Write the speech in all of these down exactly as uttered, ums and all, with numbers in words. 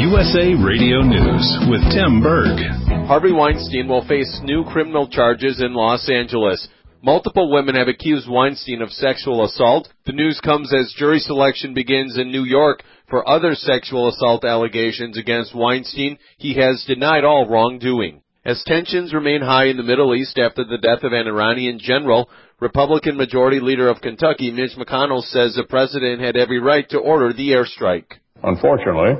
U S A Radio News with Tim Berg. Harvey Weinstein will face new criminal charges in Los Angeles. Multiple women have accused Weinstein of sexual assault. The news comes as jury selection begins in New York for other sexual assault allegations against Weinstein. He has denied all wrongdoing. As tensions remain high in the Middle East after the death of an Iranian general, Republican Majority Leader of Kentucky, Mitch McConnell, says the president had every right to order the airstrike. Unfortunately,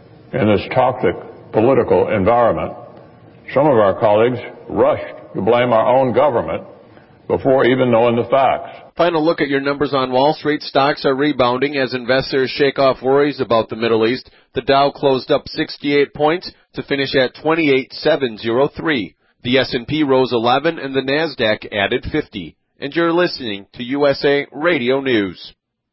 in this toxic political environment, some of our colleagues rushed to blame our own government before even knowing the facts. Final look at your numbers on Wall Street. Stocks are rebounding as investors shake off worries about the Middle East. The Dow closed up sixty-eight points to finish at twenty-eight thousand seven hundred three. The S and P rose eleven and the NASDAQ added fifty. And you're listening to U S A Radio News.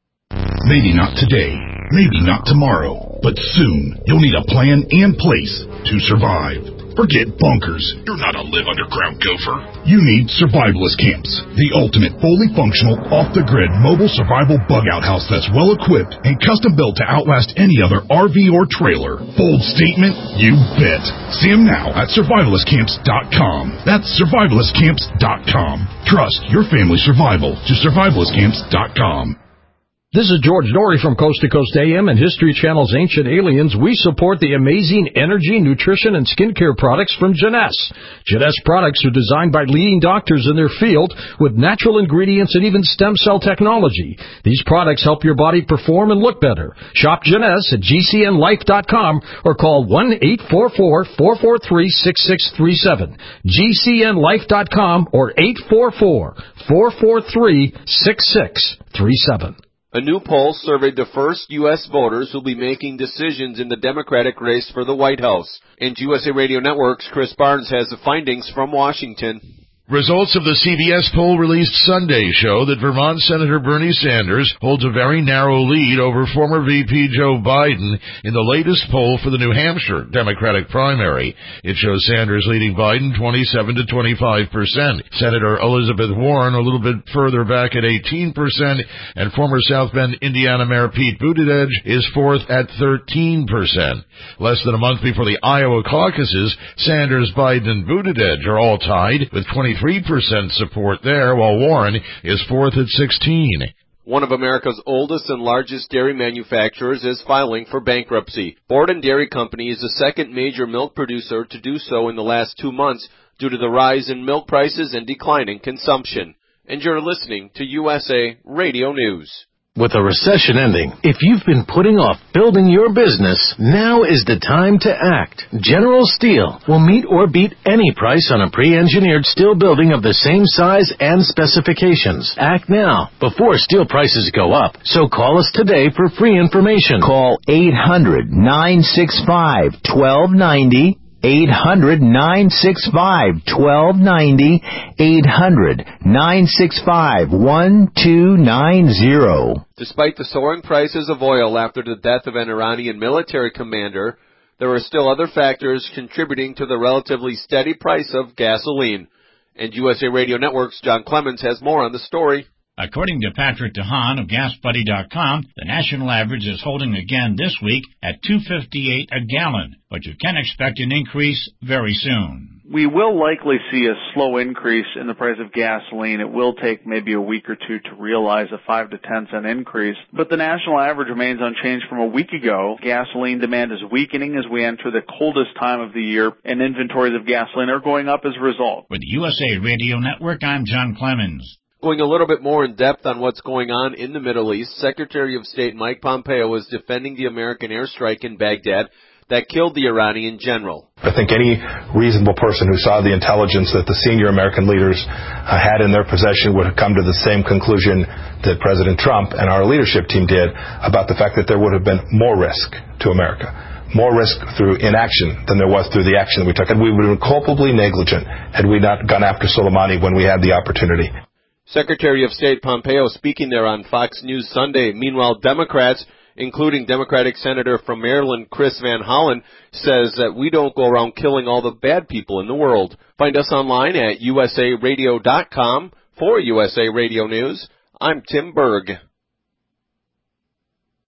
Maybe not today, maybe not tomorrow, but soon you'll need a plan and place to survive. Forget bunkers. You're not a live underground gopher. You need Survivalist Camps, the ultimate fully functional, off-the-grid mobile survival bug-out house that's well-equipped and custom-built to outlast any other R V or trailer. Bold statement? You bet. See them now at survivalist camps dot com. That's survivalist camps dot com. Trust your family's survival to survivalist camps dot com. This is George Norrie from Coast to Coast A M and History Channel's Ancient Aliens. We support the amazing energy, nutrition, and skincare products from Jeunesse. Jeunesse products are designed by leading doctors in their field with natural ingredients and even stem cell technology. These products help your body perform and look better. Shop Jeunesse at G C N life dot com or call one eight four four, four four three, six six three seven. G C N life dot com or eight four four, four four three, six six three seven. A new poll surveyed the first U S voters who will be making decisions in the Democratic race for the White House. And U S A Radio Network's Chris Barnes has the findings from Washington. Results of the C B S poll released Sunday show that Vermont Senator Bernie Sanders holds a very narrow lead over former V P Joe Biden in the latest poll for the New Hampshire Democratic primary. It shows Sanders leading Biden twenty-seven to twenty-five percent. Senator Elizabeth Warren a little bit further back at eighteen percent, and former South Bend, Indiana Mayor Pete Buttigieg is fourth at thirteen percent. Less than a month before the Iowa caucuses, Sanders, Biden, and Buttigieg are all tied with twenty-three percent support there, while Warren is fourth at sixteen. One of America's oldest and largest dairy manufacturers is filing for bankruptcy. Borden Dairy Company is the second major milk producer to do so in the last two months due to the rise in milk prices and declining consumption. And you're listening to U S A Radio News. With a recession ending, if you've been putting off building your business, now is the time to act. General Steel will meet or beat any price on a pre-engineered steel building of the same size and specifications. Act now, before steel prices go up. So call us today for free information. Call eight hundred, nine six five, one two nine zero. eight hundred, nine six five, one two nine zero. eight hundred, nine six five, one two nine zero. Despite the soaring prices of oil after the death of an Iranian military commander, there are still other factors contributing to the relatively steady price of gasoline. And U S A Radio Network's John Clemens has more on the story. According to Patrick DeHaan of gas buddy dot com, the national average is holding again this week at two fifty-eight a gallon, but you can expect an increase very soon. We will likely see a slow increase in the price of gasoline. It will take maybe a week or two to realize a five to ten cent increase, but the national average remains unchanged from a week ago. Gasoline demand is weakening as we enter the coldest time of the year, and inventories of gasoline are going up as a result. With the U S A Radio Network, I'm John Clemens. Going a little bit more in depth on what's going on in the Middle East, Secretary of State Mike Pompeo is defending the American airstrike in Baghdad that killed the Iranian general. I think any reasonable person who saw the intelligence that the senior American leaders uh, had in their possession would have come to the same conclusion that President Trump and our leadership team did about the fact that there would have been more risk to America. More risk through inaction than there was through the action that we took. And we would have been culpably negligent had we not gone after Soleimani when we had the opportunity. Secretary of State Pompeo speaking there on Fox News Sunday. Meanwhile, Democrats, including Democratic Senator from Maryland Chris Van Hollen, says that we don't go around killing all the bad people in the world. Find us online at U S A radio dot com. For U S A Radio News, I'm Tim Berg.